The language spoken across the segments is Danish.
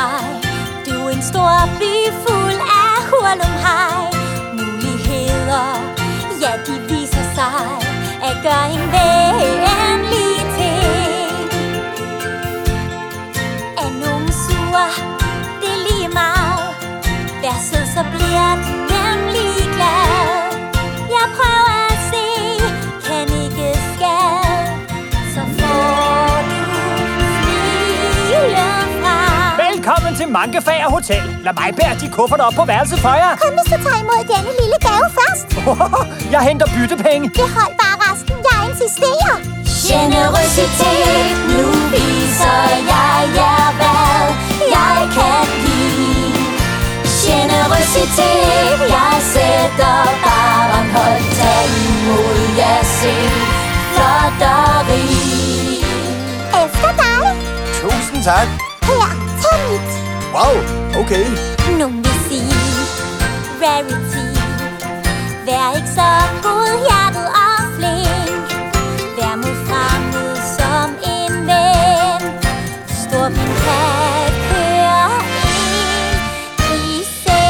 mig. Du er en stor by fuld af hurlumhej. Muligheder, ja, de viser sig at gøre en venlig ting. Er nogen sur, det er lige meget. Vær sød, så bliver du nemlig glad. Jeg prøver at se, kan ikke skade, så får du smilen fra. Velkommen til Mankefager Hotel. Lad mig bære de kufferter op på værelset for jer. Kun hvis du tager imod denne lille gave først. Jeg henter byttepenge. Behold bare resten, jeg insisterer. Generøsitet, nu viser jeg jer, hvad jeg kan give. Generøsitet, jeg sætter barren højt. Tag imod jer selv, flotteri. Efter dig. Tusind tak. Her, tag mit. Wow, okay. Nogen vil sige rarity. Vær ikke så godhjertet og flink. Vær mod fremmed som en ven. Storbyen kan køre ind i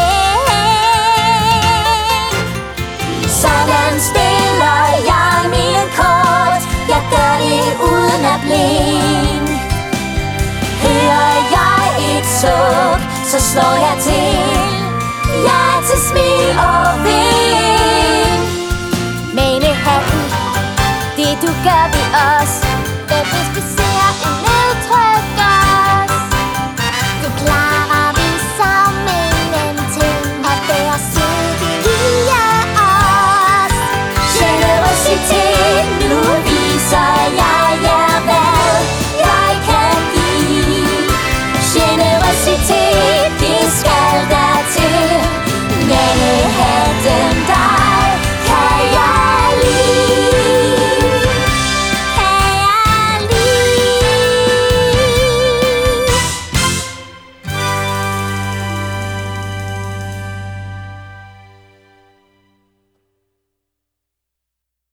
seng. Sådan spiller jeg mit kort. Jeg gør det uden at blink. Hører jeg et suk, så slår jeg til. Jeg er til smil og vind.